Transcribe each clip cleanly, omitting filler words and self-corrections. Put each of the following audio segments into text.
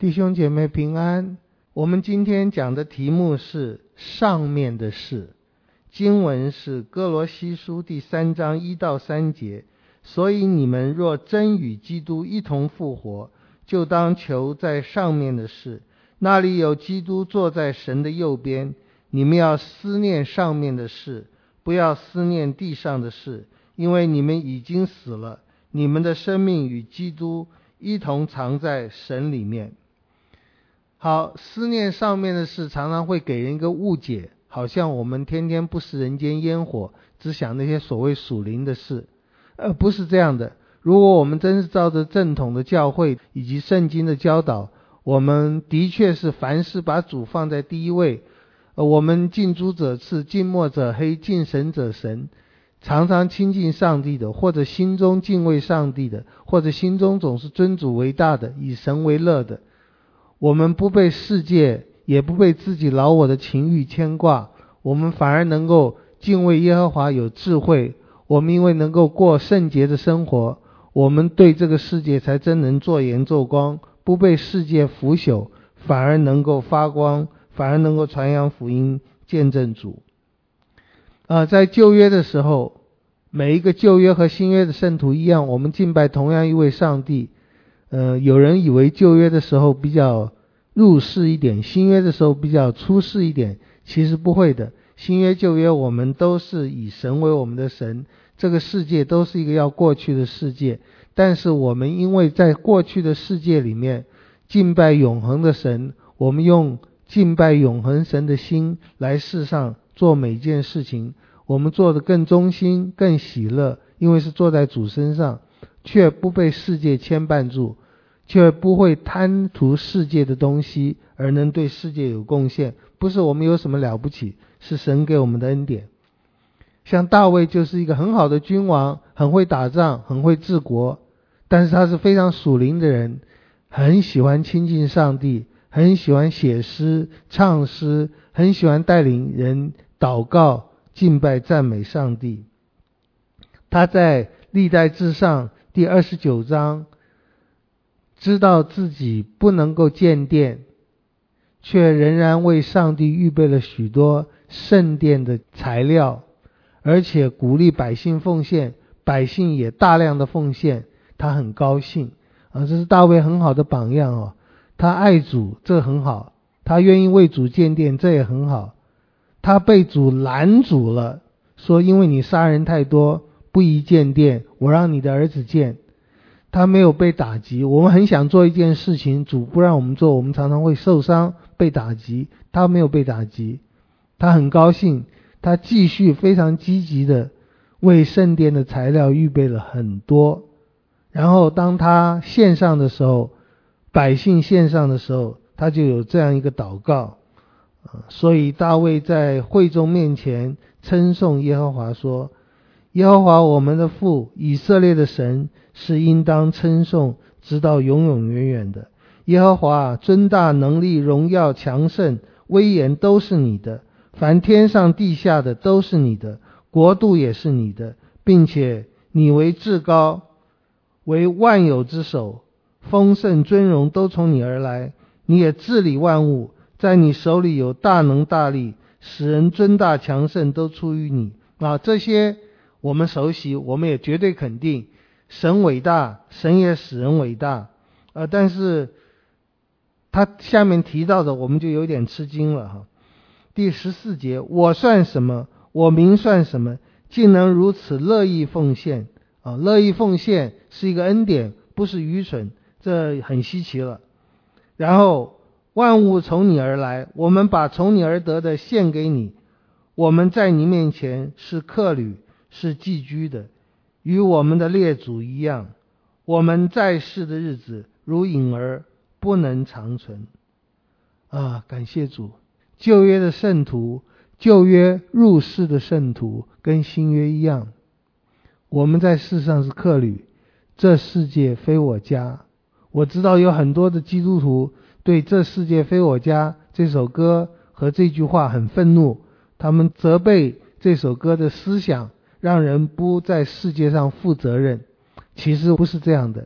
弟兄姐妹平安，我们今天讲的题目是上面的事。经文是哥罗西书第3章1到3节，所以你们若真与基督一同复活，就当求在上面的事，那里有基督坐在神的右边。你们要思念上面的事，不要思念地上的事，因为你们已经死了，你们的生命与基督一同藏在神里面。好，思念上面的事常常会给人一个误解，好像我们天天不食人间烟火，只想那些所谓属灵的事。不是这样的。如果我们真是照着正统的教会以及圣经的教导，我们的确是凡事把主放在第一位。我们近朱者赤，近墨者黑，近神者神，常常亲近上帝的，或者心中敬畏上帝的，或者心中总是尊主为大的，以神为乐的。我们不被世界，也不被自己老我的情欲牵挂，我们反而能够敬畏耶和华，有智慧。我们因为能够过圣洁的生活，我们对这个世界才真能做盐做光，不被世界腐朽，反而能够发光，反而能够传扬福音，见证主。在旧约的时候，每一个旧约和新约的圣徒一样，我们敬拜同样一位上帝。有人以为旧约的时候比较入世一点，新约的时候比较出世一点，其实不会的。新约旧约我们都是以神为我们的神，这个世界都是一个要过去的世界，但是我们因为在过去的世界里面敬拜永恒的神，我们用敬拜永恒神的心来世上做每件事情，我们做得更忠心更喜乐，因为是坐在主身上，却不被世界牵绊住，却不会贪图世界的东西而能对世界有贡献。不是我们有什么了不起，是神给我们的恩典。像大卫就是一个很好的君王，很会打仗，很会治国，但是他是非常属灵的人，很喜欢亲近上帝，很喜欢写诗唱诗，很喜欢带领人祷告敬拜赞美上帝。他在历代志上第29章知道自己不能够建殿，却仍然为上帝预备了许多圣殿的材料，而且鼓励百姓奉献，百姓也大量的奉献，他很高兴。这是大卫很好的榜样。他爱主，这很好，他愿意为主建殿，这也很好。他被主拦阻了，说因为你杀人太多，不宜建殿，我让你的儿子建。他没有被打击。我们很想做一件事情，主不让我们做，我们常常会受伤被打击，他没有被打击，他很高兴，他继续非常积极的为圣殿的材料预备了很多。然后当他献上的时候，百姓献上的时候，他就有这样一个祷告。所以大卫在会众面前称颂耶和华说，耶和华我们的父，以色列的神是应当称颂直到永永远远的。耶和华尊大能力荣耀强盛威严都是你的，凡天上地下的都是你的，国度也是你的，并且你为至高，为万有之首，丰盛尊荣都从你而来，你也治理万物，在你手里有大能大力，使人尊大强盛都出于你。这些我们熟悉，我们也绝对肯定神伟大，神也使人伟大。但是他下面提到的我们就有点吃惊了。第14节，我算什么，我名算什么，竟能如此乐意奉献。乐意奉献是一个恩典，不是愚蠢，这很稀奇了。然后万物从你而来，我们把从你而得的献给你，我们在你面前是客旅，是寄居的，与我们的列祖一样。我们在世的日子如影儿，不能长存。感谢主，旧约的圣徒，旧约入世的圣徒跟新约一样，我们在世上是客旅，这世界非我家。我知道有很多的基督徒对这世界非我家这首歌和这句话很愤怒，他们责备这首歌的思想让人不在世界上负责任。其实不是这样的，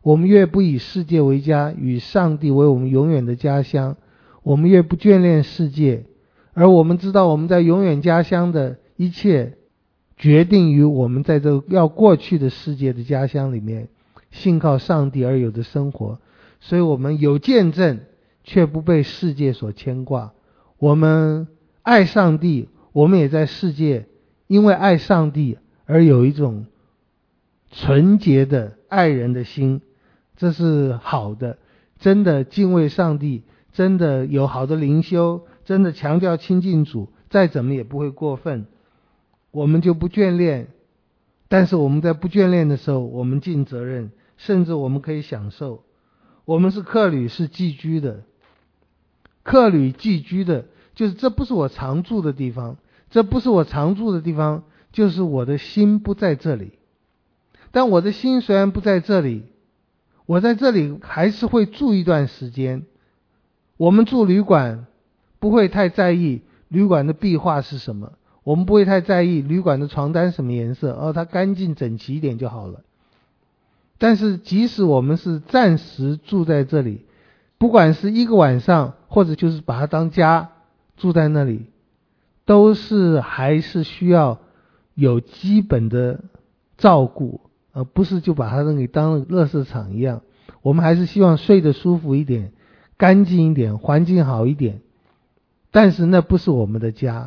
我们越不以世界为家，与上帝为我们永远的家乡，我们越不眷恋世界，而我们知道我们在永远家乡的一切决定于我们在这要过去的世界的家乡里面信靠上帝而有的生活。所以我们有见证，却不被世界所牵挂。我们爱上帝，我们也在世界因为爱上帝而有一种纯洁的爱人的心，这是好的。真的敬畏上帝，真的有好的灵修，真的强调亲近主，再怎么也不会过分。我们就不眷恋，但是我们在不眷恋的时候，我们尽责任，甚至我们可以享受。我们是客旅，是寄居的。客旅寄居的，就是这不是我常住的地方，这不是我常住的地方，就是我的心不在这里。但我的心虽然不在这里，我在这里还是会住一段时间。我们住旅馆不会太在意旅馆的壁画是什么，我们不会太在意旅馆的床单什么颜色，它干净整齐一点就好了。但是即使我们是暂时住在这里，不管是一个晚上，或者就是把它当家住在那里，都是还是需要有基本的照顾，而不是就把它那里当垃圾场一样。我们还是希望睡得舒服一点，干净一点，环境好一点。但是那不是我们的家。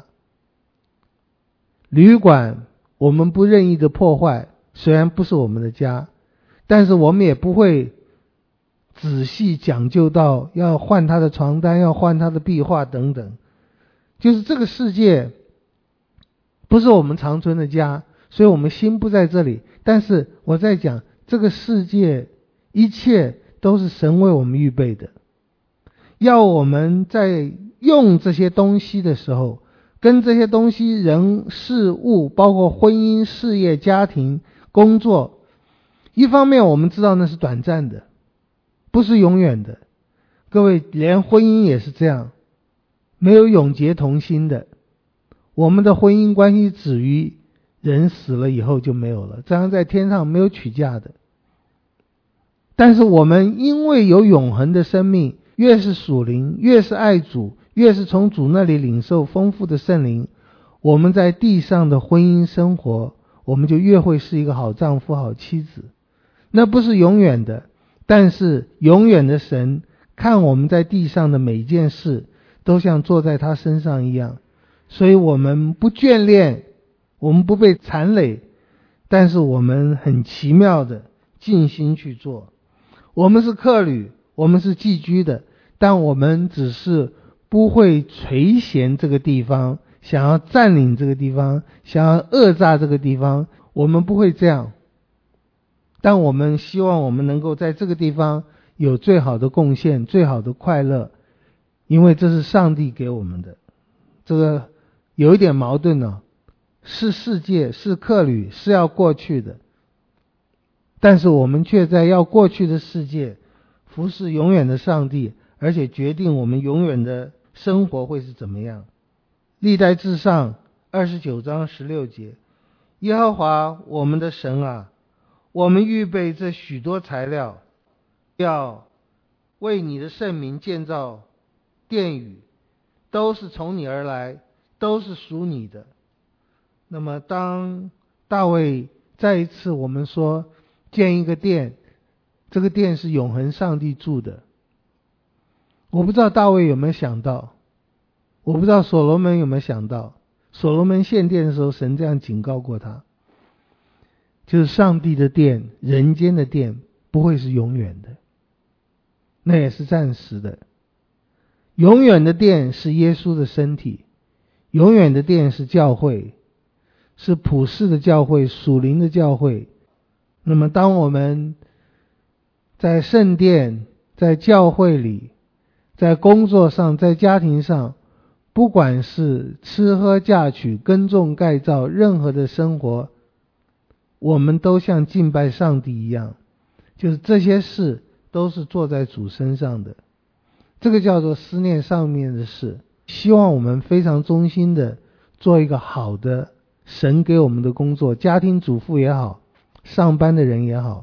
旅馆我们不任意的破坏，虽然不是我们的家，但是我们也不会仔细讲究到要换他的床单，要换他的壁画等等。就是这个世界不是我们长存的家，所以我们心不在这里。但是我在讲这个世界一切都是神为我们预备的，要我们在用这些东西的时候，跟这些东西人事物，包括婚姻、事业、家庭、工作，一方面我们知道那是短暂的，不是永远的。各位，连婚姻也是这样，没有永结同心的。我们的婚姻关系止于人死了以后就没有了，这样在天上没有娶嫁的。但是我们因为有永恒的生命，越是属灵，越是爱主，越是从主那里领受丰富的圣灵，我们在地上的婚姻生活，我们就越会是一个好丈夫、好妻子。那不是永远的，但是永远的神看我们在地上的每一件事，都像坐在他身上一样。所以我们不眷恋，我们不被残累，但是我们很奇妙的尽心去做。我们是客旅，我们是寄居的，但我们只是不会垂涎这个地方，想要占领这个地方，想要讹诈这个地方，我们不会这样。但我们希望我们能够在这个地方有最好的贡献，最好的快乐，因为这是上帝给我们的。这个有一点矛盾呢，是世界，是客旅，是要过去的，但是我们却在要过去的世界服侍永远的上帝，而且决定我们永远的生活会是怎么样。历代志上29章16节，耶和华我们的神啊，我们预备这许多材料，要为你的圣名建造殿宇，都是从你而来，都是属你的。那么当大卫再一次我们说建一个殿，这个殿是永恒上帝住的。我不知道大卫有没有想到，我不知道所罗门有没有想到，所罗门献殿的时候神这样警告过他，就是上帝的殿，人间的殿不会是永远的，那也是暂时的。永远的殿是耶稣的身体，永远的殿是教会，是普世的教会，属灵的教会。那么当我们在圣殿，在教会里，在工作上，在家庭上，不管是吃喝嫁娶、耕种盖造，任何的生活，我们都像敬拜上帝一样，就是这些事都是做在主身上的。这个叫做思念上面的事。希望我们非常忠心的做一个好的神给我们的工作，家庭主妇也好，上班的人也好，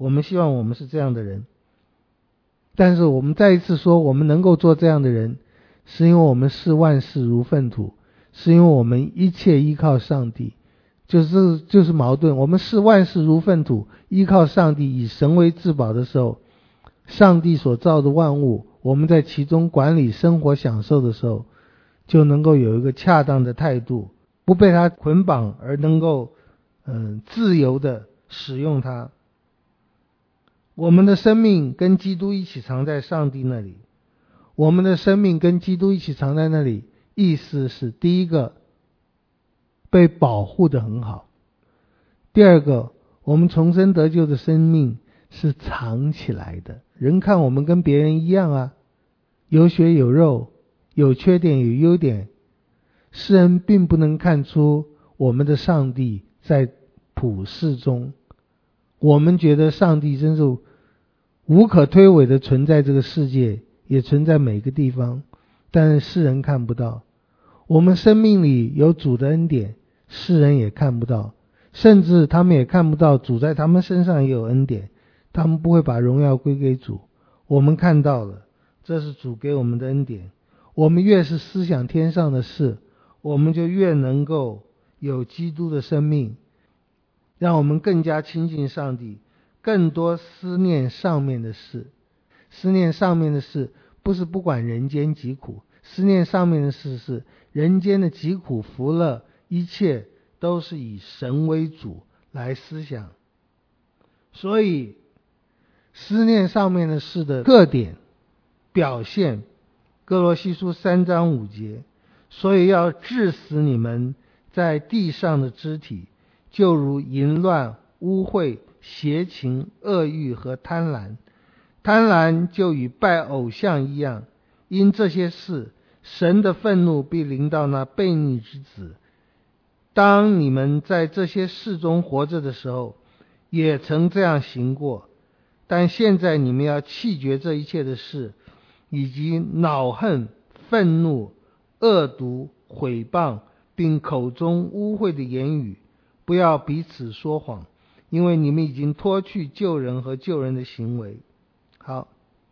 我们希望我们是这样的人。但是我们再一次说，我们能够做这样的人，是因为我们视万事如粪土，是因为我们一切依靠上帝。就是矛盾。我们视万事如粪土，依靠上帝，以神为至宝的时候，上帝所造的万物，我们在其中管理生活享受的时候，就能够有一个恰当的态度，不被它捆绑，而能够自由的使用它。我们的生命跟基督一起藏在上帝那里，我们的生命跟基督一起藏在那里，意思是第一个被保护得很好，第二个我们重生得救的生命是藏起来的。人看我们跟别人一样啊，有血有肉，有缺点有优点，世人并不能看出我们的上帝在普世中。我们觉得上帝真是无可推诿的存在这个世界，也存在每个地方，但是世人看不到。我们生命里有主的恩典，世人也看不到，甚至他们也看不到主在他们身上也有恩典，他们不会把荣耀归给主。我们看到了，这是主给我们的恩典。我们越是思想天上的事，我们就越能够有基督的生命，让我们更加亲近上帝，更多思念上面的事。思念上面的事，不是不管人间疾苦，思念上面的事是人间的疾苦福乐，一切都是以神为主来思想。所以思念上面的事的特点表现，哥罗西书3章5节，所以要治死你们在地上的肢体，就如淫乱、污秽、邪情、恶欲和贪婪。贪婪就与拜偶像一样，因这些事，神的愤怒必临到那悖逆之子。当你们在这些事中活着的时候，也曾这样行过，但现在你们要弃绝这一切的事，以及恼恨、愤怒、恶毒、毁谤，并口中污秽的言语，不要彼此说谎，因为你们已经脱去救人和救人的行为。好，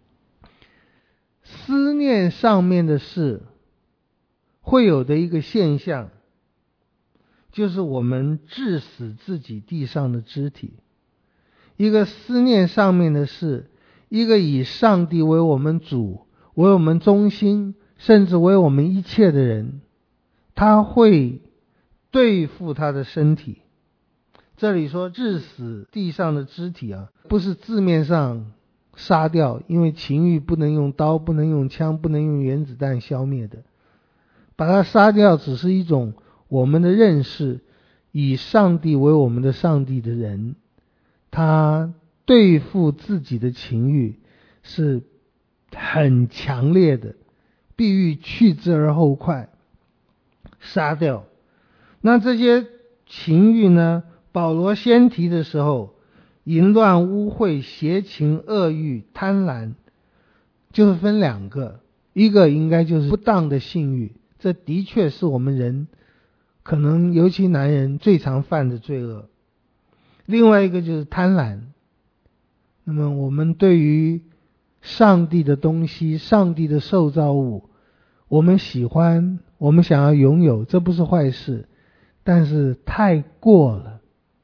思念上面的事会有的一个现象，就是我们治死自己地上的肢体。一个思念上面的事，一个以上帝为我们主，为我们中心，甚至为我们一切的人，他会对付他的身体。这里说治死地上的肢体啊，不是字面上杀掉，因为情欲不能用刀，不能用枪，不能用原子弹消灭的。把它杀掉只是一种我们的认识，以上帝为我们的上帝的人，他对付自己的情欲是很强烈的，必欲去之而后快，杀掉。那这些情欲呢，保罗先提的时候，淫乱、污秽、邪情、恶欲、贪婪，就是分两个，一个应该就是不当的性欲，这的确是我们人可能尤其男人最常犯的罪恶。另外一个就是贪婪，那么我们对于上帝的东西，上帝的受造物，我们喜欢，我们想要拥有，这不是坏事，但是太过了，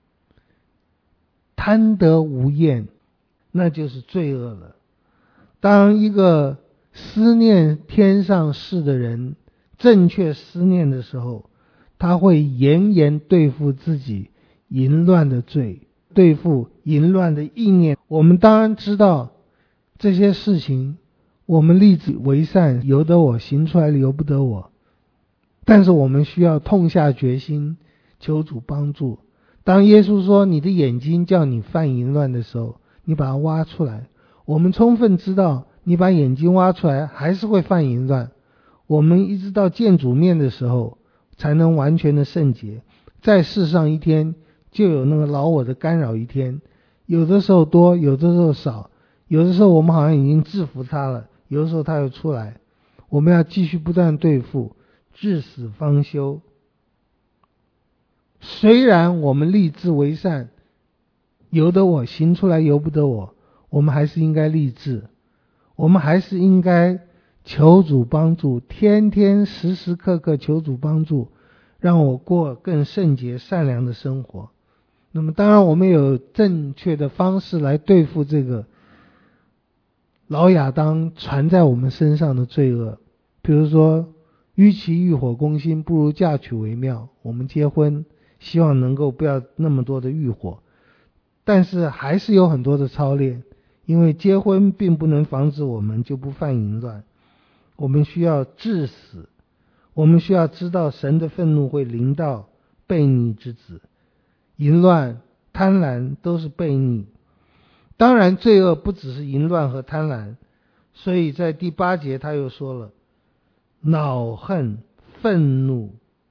贪得无厌，那就是罪恶了。当一个思念天上事的人正确思念的时候，他会严严对付自己淫乱的罪，对付淫乱的意念。我们当然知道这些事情，我们立志为善，由得我，行出来由不得我，但是我们需要痛下决心，求主帮助。当耶稣说你的眼睛叫你犯淫乱的时候，你把它挖出来。我们充分知道你把眼睛挖出来还是会犯淫乱，我们一直到见主面的时候才能完全的圣洁。在世上一天就有那个老我的干扰一天，有的时候多，有的时候少，有的时候我们好像已经制服他了，有的时候他又出来，我们要继续不断对付，至死方休。虽然我们立志为善， 由得我，行出来由不得我，我们还是应该立志，我们还是应该求主帮助，天天时时刻刻求主帮助，让我过更圣洁善良的生活。那么当然我们有正确的方式来对付这个老亚当传在我们身上的罪恶，比如说与其欲火攻心，不如嫁娶为妙。我们结婚希望能够不要那么多的欲火，但是还是有很多的操练，因为结婚并不能防止我们就不犯淫乱，我们需要致死，我们需要知道神的愤怒会临到悖逆之子，淫乱贪婪都是悖逆。当然罪恶不只是淫乱和贪婪，所以在第8节他又说了恼恨愤怒。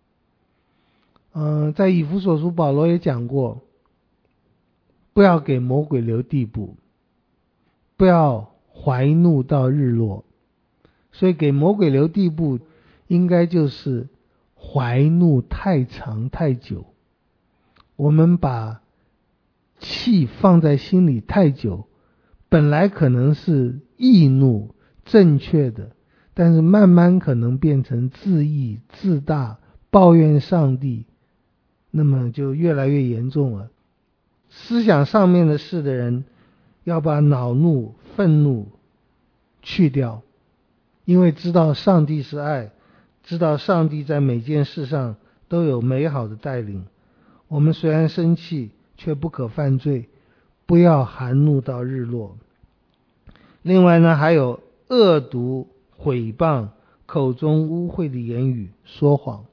在以弗所书保罗也讲过，不要给魔鬼留地步，不要怀怒到日落。所以给魔鬼留地步应该就是怀怒太长太久，我们把气放在心里太久，本来可能是易怒正确的，但是慢慢可能变成自义自大抱怨上帝，那么就越来越严重了。思想上面的事的人要把恼怒愤怒去掉，因为知道上帝是爱，知道上帝在每件事上都有美好的带领。我们虽然生气，却不可犯罪，不要含怒到日落。另外呢，还有恶毒毁谤，口中污秽的言语，说谎。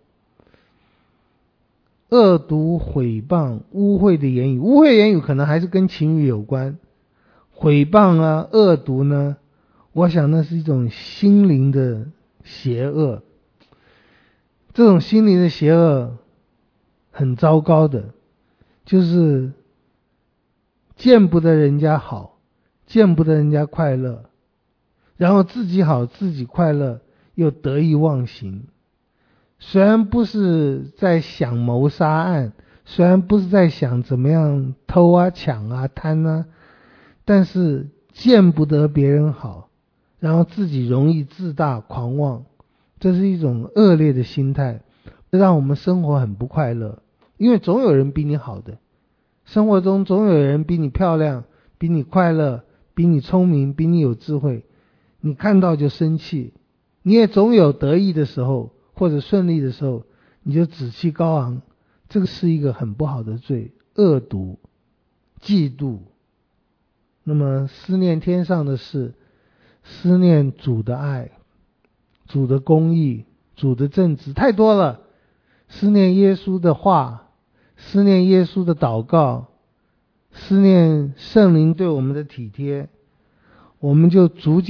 恶毒毁谤污秽的言语，污秽言语可能还是跟情欲有关，毁谤啊恶毒呢，我想那是一种心灵的邪恶。这种心灵的邪恶很糟糕的，就是见不得人家好，见不得人家快乐，然后自己好自己快乐，又得意忘形。虽然不是在想谋杀案，虽然不是在想怎么样偷啊抢啊贪啊，但是见不得别人好，然后自己容易自大狂妄，这是一种恶劣的心态，让我们生活很不快乐。因为总有人比你好的，生活中总有人比你漂亮，比你快乐，比你聪明，比你有智慧，你看到就生气。你也总有得意的时候，或者顺利的时候，你就志气高昂，这个是一个很不好的罪。恶毒嫉妒，那么思念天上的事，思念主的爱，主的公义，主的正直，太多了。思念耶稣的话，思念耶稣的祷告，思念圣灵对我们的体贴，我们就逐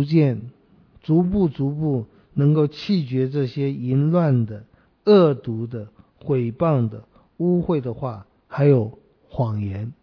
步能够弃绝这些淫乱的、恶毒的、毁谤的、污秽的话，还有谎言。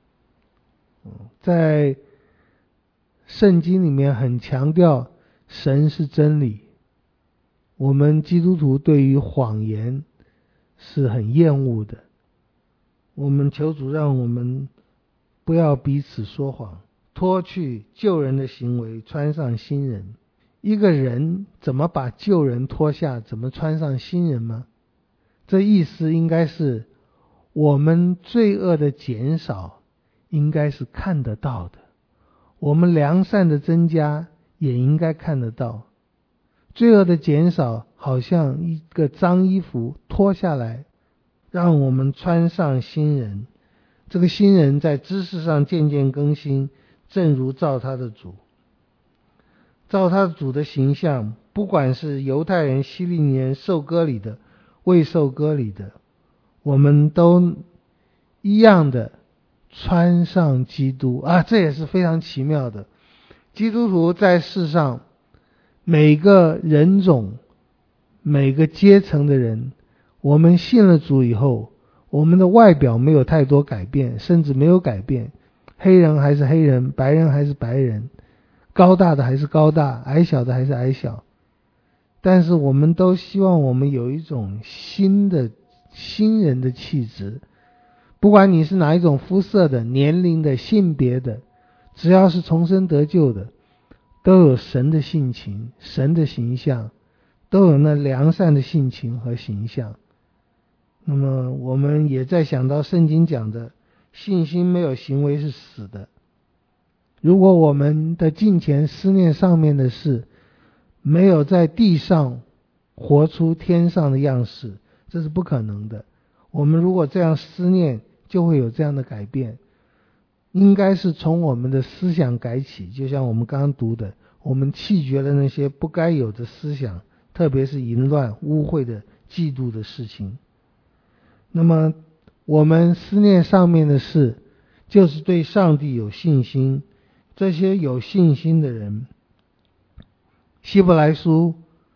在圣经里面很强调神是真理，我们基督徒对于谎言是很厌恶的。我们求主让我们不要彼此说谎，脱去旧人的行为，穿上新人。一个人怎么把旧人脱下，怎么穿上新人吗？这意思应该是我们罪恶的减少应该是看得到的，我们良善的增加也应该看得到。罪恶的减少好像一个脏衣服脱下来，让我们穿上新人。这个新人在知识上渐渐更新，正如照他的主，照他主的形象，不管是犹太人、希利尼人，受割礼的、未受割礼的，我们都一样的穿上基督啊！这也是非常奇妙的。基督徒在世上每个人种、每个阶层的人，我们信了主以后，我们的外表没有太多改变，甚至没有改变，黑人还是黑人，白人还是白人，高大的还是高大，矮小的还是矮小。但是我们都希望我们有一种新人的气质， 不管你是哪一种肤色的、年龄的、性别的，只要是重生得救的，都有神的性情、神的形象，都有那良善的性情和形象。那么我们也在想到圣经讲的信心没有行为是死的。如果我们的敬虔思念上面的事，没有在地上活出天上的样式，这是不可能的。我们如果这样思念，就会有这样的改变。应该是从我们的思想改起，就像我们刚刚读的，我们弃绝了那些不该有的思想，特别是淫乱、污秽的、嫉妒的事情。那么我们思念上面的事，就是对上帝有信心。这些有信心的人，希伯来书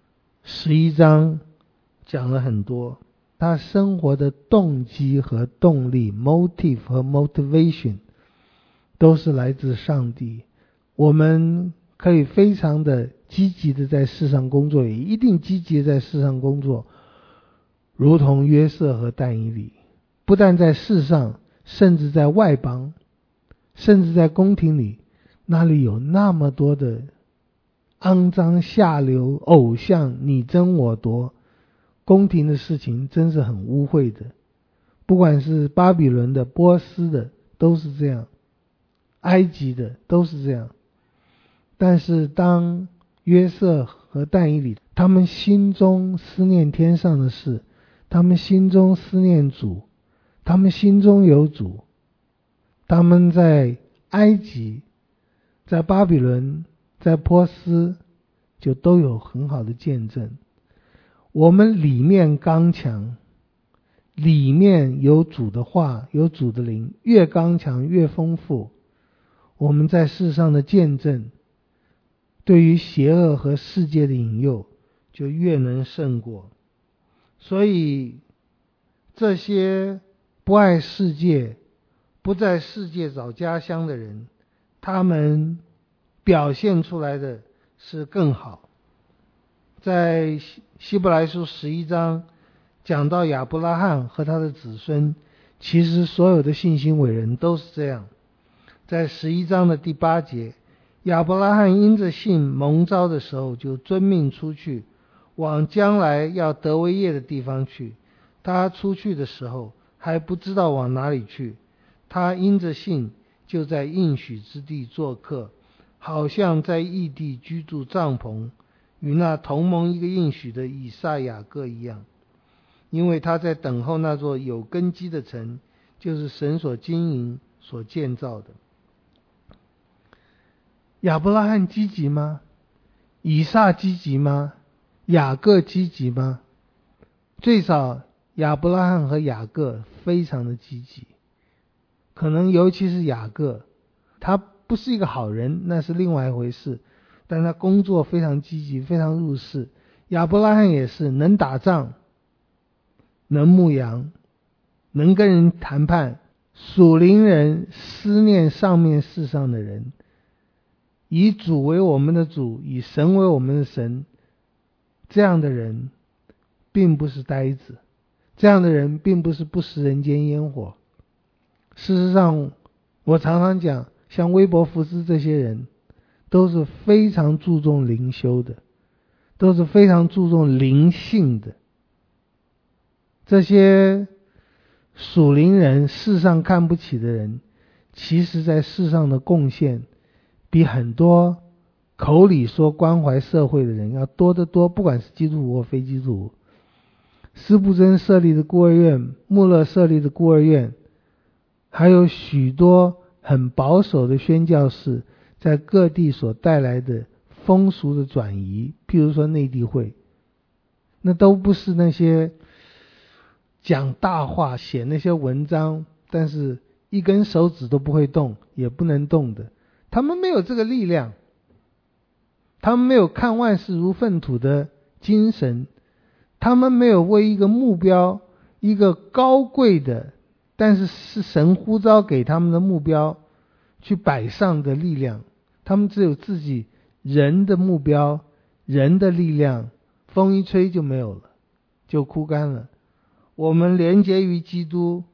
11章讲了很多，他生活的动机和动力 motive 和 motivation 都是来自上帝。我们可以非常的积极的在世上工作，也一定积极的在世上工作，如同约瑟和但以理，不但在世上，甚至在外邦，甚至在宫廷里，那里有那么多的肮脏下流偶像，你争我夺，宫廷的事情真是很污秽的。不管是巴比伦的、波斯的都是这样，埃及的都是这样。但是当约瑟和但以理他们心中思念天上的事，他们心中思念主，他们心中有主，他们在埃及、在巴比伦、在波斯就都有很好的见证。我们里面刚强，里面有主的话，有主的灵，越刚强越丰富，我们在世上的见证对于邪恶和世界的引诱就越能胜过。所以这些不爱世界、不在世界找家乡的人，他们表现出来的是更好。在希伯来书11章讲到亚伯拉罕和他的子孙，其实所有的信心伟人都是这样。在11章的第8节，亚伯拉罕因着信蒙召的时候，就遵命出去，往将来要得为业的地方去。他出去的时候还不知道往哪里去，他因着信就在应许之地做客，好像在异地居住帐篷，与那同盟一个应许的以撒、雅各一样，因为他在等候那座有根基的城，就是神所经营、所建造的。亚伯拉罕积极吗？以撒积极吗？雅各积极吗？最少亚伯拉罕和雅各非常的积极，可能尤其是雅各，他不是一个好人，那是另外一回事，但他工作非常积极，非常入世。亚伯拉罕也是能打仗，能牧羊，能跟人谈判，属灵人思念上面世上的人，以主为我们的主，以神为我们的神，这样的人并不是呆子，这样的人并不是不食人间烟火。事实上，我常常讲，像威伯福斯这些人都是非常注重灵修的，都是非常注重灵性的。这些属灵人，世上看不起的人，其实在世上的贡献比很多口里说关怀社会的人要多得多，不管是基督徒或非基督徒。司布真设立的孤儿院，穆勒设立的孤儿院，还有许多很保守的宣教士在各地所带来的风俗的转移，譬如说内地会，那都不是那些讲大话写那些文章但是一根手指都不会动也不能动的，他们没有这个力量，他们没有看万事如粪土的精神，他们没有为一个目标，一个高贵的但是是神呼召给他们的目标去摆上的力量，他们只有自己人的目标，人的力量，风一吹就没有了，就枯干了。我们连结于基督，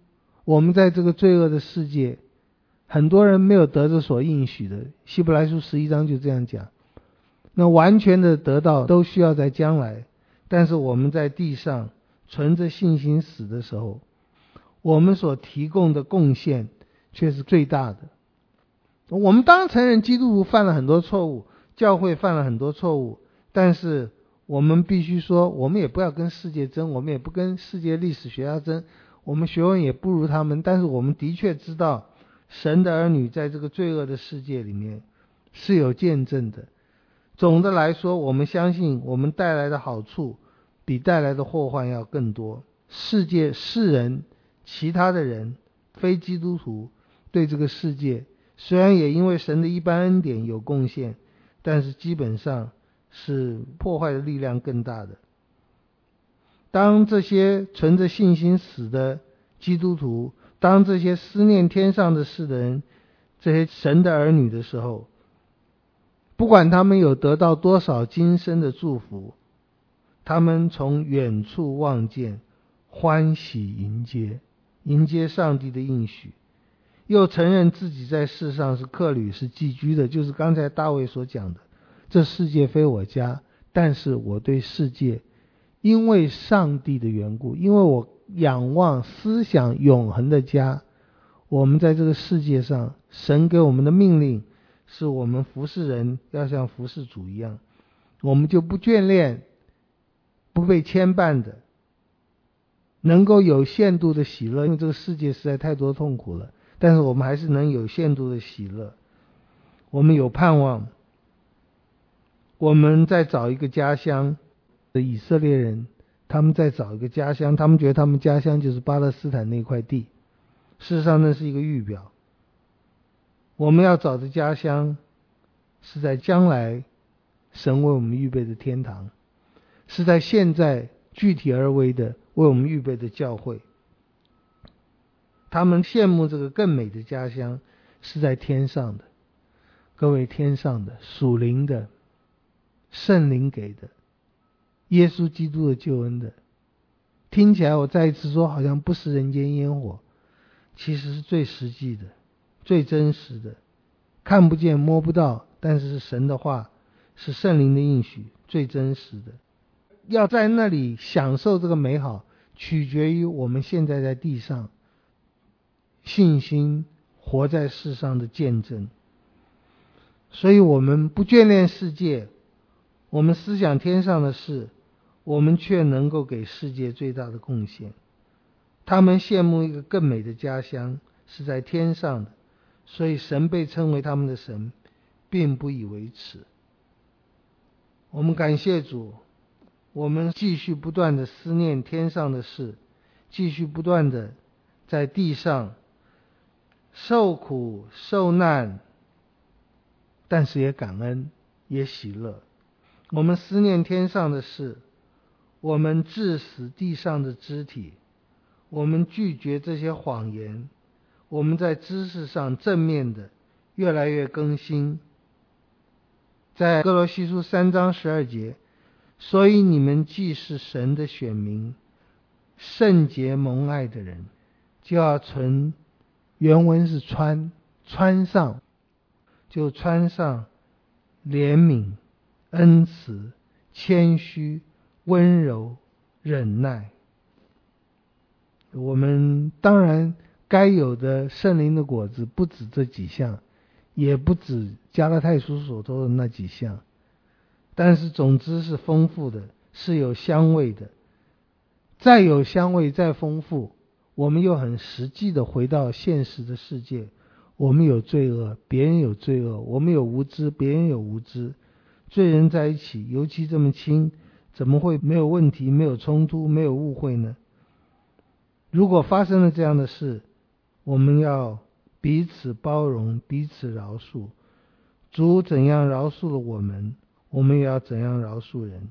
我们在这个罪恶的世界，很多人没有得着所应许的，希伯来书11章就这样讲。那完全的得到都需要在将来，但是我们在地上存着信心死的时候，我们所提供的贡献却是最大的。我们当然承认基督徒犯了很多错误，教会犯了很多错误，但是我们必须说，我们也不要跟世界争，我们也不跟世界历史学家争，我们学问也不如他们，但是我们的确知道神的儿女在这个罪恶的世界里面是有见证的。总的来说，我们相信我们带来的好处比带来的祸患要更多。世人其他的人非基督徒对这个世界虽然也因为神的一般恩典有贡献，但是基本上是破坏的力量更大的。当这些存着信心死的基督徒，当这些思念天上的事的人，这些神的儿女的时候，不管他们有得到多少今生的祝福，他们从远处望见，欢喜迎接上帝的应许，又承认自己在世上是客旅，是寄居的，就是刚才大卫所讲的，这世界非我家，但是我对世界因为上帝的缘故，因为我仰望思想永恒的家，我们在这个世界上，神给我们的命令是我们服侍人要像服侍主一样，我们就不眷恋，不被牵绊的，能够有限度的喜乐，因为这个世界实在太多痛苦了，但是我们还是能有限度的喜乐，我们有盼望。我们在找一个家乡的以色列人，他们在找一个家乡，他们觉得他们家乡就是巴勒斯坦那块地，事实上那是一个预表。我们要找的家乡是在将来神为我们预备的天堂，是在现在具体而为的为我们预备的教会。他们羡慕这个更美的家乡是在天上的。各位，天上的属灵的圣灵给的耶稣基督的救恩的，听起来我再一次说好像不食人间烟火，其实是最实际的，最真实的，看不见摸不到，但是是神的话，是圣灵的应许，最真实的。要在那里享受这个美好，取决于我们现在在地上信心活在世上的见证。所以我们不眷恋世界，我们思想天上的事，我们却能够给世界最大的贡献。他们羡慕一个更美的家乡是在天上的，所以神被称为他们的神，并不以为耻。我们感谢主，我们继续不断的思念天上的事，继续不断的在地上受苦受难，但是也感恩，也喜乐。我们思念天上的事，我们治死地上的肢体，我们拒绝这些谎言，我们在知识上正面的越来越更新。在歌罗西书3章12节，所以你们既是神的选民，圣洁蒙爱的人，就要存，原文是穿上，就穿上怜悯、恩慈、谦虚、温柔、忍耐。我们当然该有的圣灵的果子不止这几项，也不止加拉太书所说的那几项，但是总之是丰富的，是有香味的。再有香味再丰富，我们又很实际的回到现实的世界，我们有罪恶，别人有罪恶，我们有无知，别人有无知，罪人在一起，尤其这么亲，怎么会没有问题，没有冲突，没有误会呢？如果发生了这样的事，我们要彼此包容，彼此饶恕。主怎样饶恕了我们，我们也要怎样饶恕人。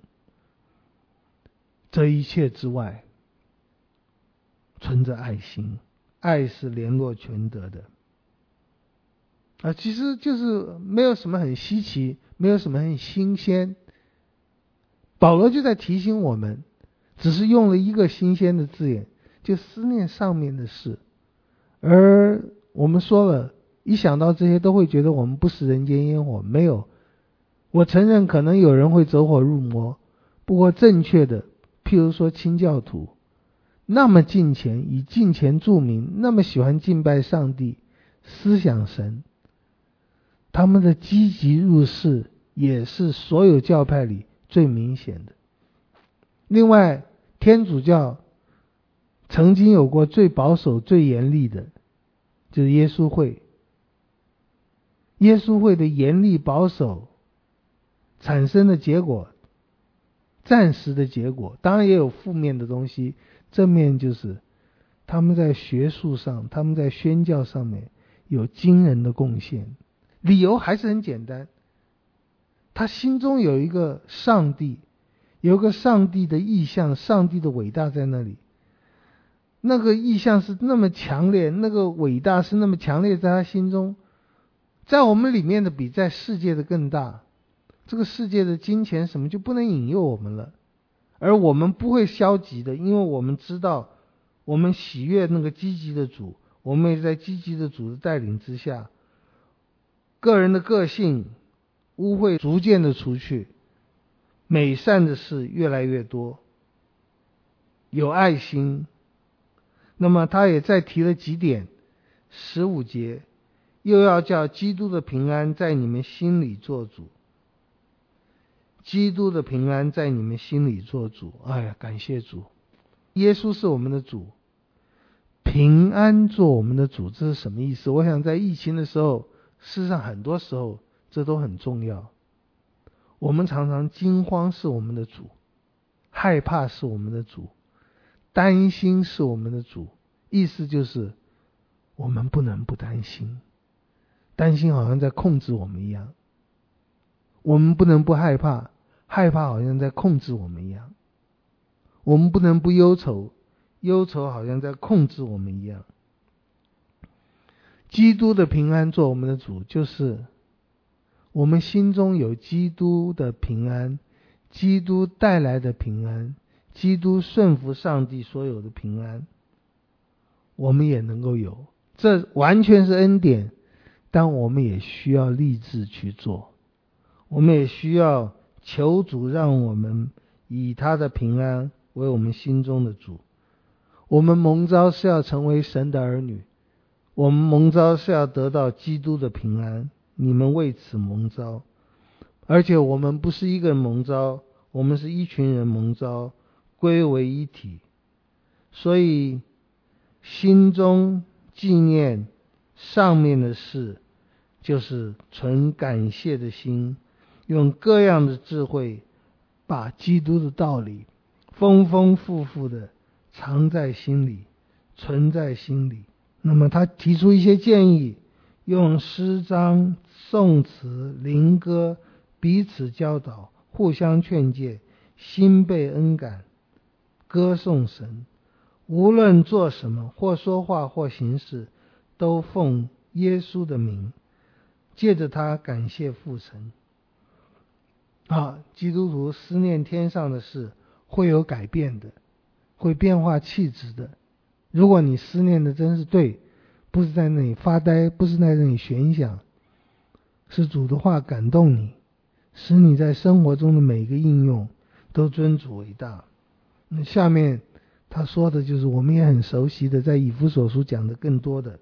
这一切之外，存着爱心，爱是联络全德的。其实就是没有什么很稀奇，没有什么很新鲜。保罗就在提醒我们，只是用了一个新鲜的字眼，就思念上面的事。 而我们说了，一想到这些都会觉得我们不食人间烟火。没有，我承认可能有人会走火入魔，不过正确的，譬如说清教徒，那么敬虔，以敬虔著名，那么喜欢敬拜上帝，思想神，他们的积极入世也是所有教派里最明显的。另外，天主教曾经有过最保守最严厉的，就是耶稣会。耶稣会的严厉保守产生的结果，暂时的结果，当然也有负面的东西，正面就是他们在学术上，他们在宣教上面有惊人的贡献。理由还是很简单，他心中有一个上帝，有一个上帝的意象，上帝的伟大在那里。那个意象是那么强烈，那个伟大是那么强烈，在他心中，在我们里面的比在世界的更大。这个世界的金钱什么就不能引诱我们了，而我们不会消极的，因为我们知道我们喜悦那个积极的主，我们也在积极的主的带领之下，个人的个性污秽逐渐的除去，美善的事越来越多，有爱心。那么他也再提了几点，15节，又要叫基督的平安在你们心里做主。基督的平安在你们心里做主。哎呀，感谢主，耶稣是我们的主，平安做我们的主，这是什么意思？我想在疫情的时候，事实上很多时候这都很重要。我们常常惊慌是我们的主，害怕是我们的主，担心是我们的主。意思就是我们不能不担心，担心好像在控制我们一样。我们不能不害怕，害怕好像在控制我们一样。我们不能不忧愁，忧愁好像在控制我们一样。基督的平安做我们的主，就是我们心中有基督的平安，基督带来的平安，基督顺服上帝所有的平安，我们也能够有。这完全是恩典，但我们也需要立志去做。我们也需要求主让我们以他的平安为我们心中的主。我们蒙召是要成为神的儿女，我们蒙召是要得到基督的平安，你们为此蒙召。而且我们不是一个人蒙召，我们是一群人蒙召，归为一体。所以心中纪念上面的事，就是存感谢的心，用各样的智慧把基督的道理丰丰富富的藏在心里，存在心里。那么他提出一些建议，用诗章、颂词、灵歌彼此教导，互相劝诫，心被恩感，歌颂神。无论做什么，或说话或行事，都奉耶稣的名，借着他感谢父神。基督徒思念天上的事，会有改变的，会变化气质的。如果你思念的真是对，不是在那里发呆，不是在那里悬想，是主的话感动你，使你在生活中的每一个应用都尊主为大。那下面他说的就是我们也很熟悉的，在以弗所书讲的更多的。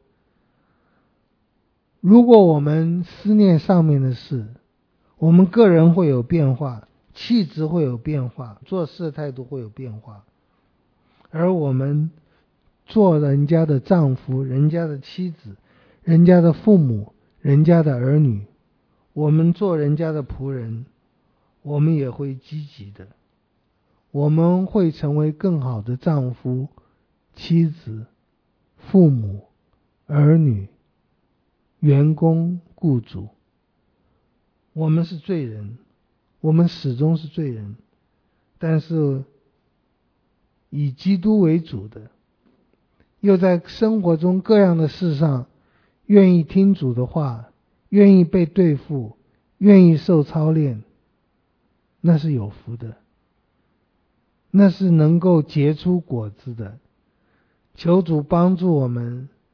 如果我们思念上面的事，我们个人会有变化，气质会有变化，做事的态度会有变化。而我们做人家的丈夫，人家的妻子，人家的父母，人家的儿女，我们做人家的仆人，我们也会积极的，我们会成为更好的丈夫、妻子、父母、儿女、员工、雇主。我们是罪人，我们始终是罪人，但是以基督为主的，又在生活中各样的事上愿意听主的话，愿意被对付，愿意受操练，那是有福的，那是能够结出果子的。求主帮助我们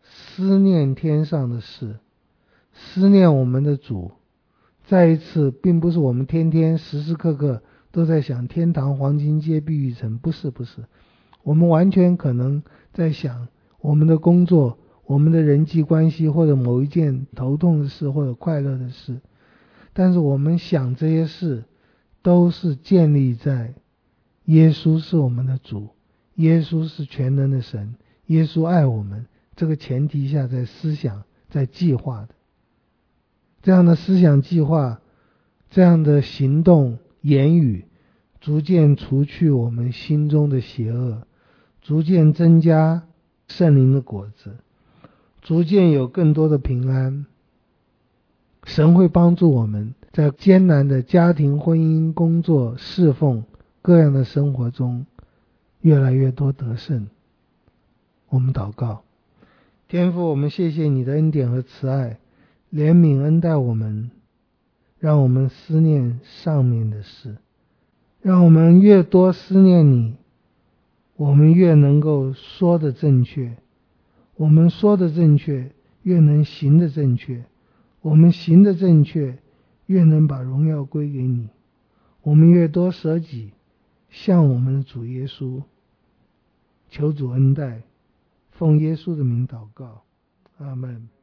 思念天上的事，思念我们的主。再一次，并不是我们天天时时刻刻都在想天堂黄金街碧玉城，不是，我们完全可能在想我们的工作，我们的人际关系，或者某一件头痛的事，或者快乐的事。但是我们想这些事都是建立在耶稣是我们的主，耶稣是全能的神，耶稣爱我们这个前提下在思想，在计划的。这样的思想计划，这样的行动言语，逐渐除去我们心中的邪恶，逐渐增加圣灵的果子，逐渐有更多的平安。神会帮助我们在艰难的家庭、婚姻、工作、侍奉各样的生活中越来越多得胜。我们祷告，天父，我们谢谢你的恩典和慈爱，怜悯恩待我们，让我们思念上面的事，让我们越多思念你，我们越能够说的正确，我们说的正确，越能行的正确，我们行的正确，越能把荣耀归给你。我们越多舍己，向我们的主耶稣，求主恩待，奉耶稣的名祷告，阿们。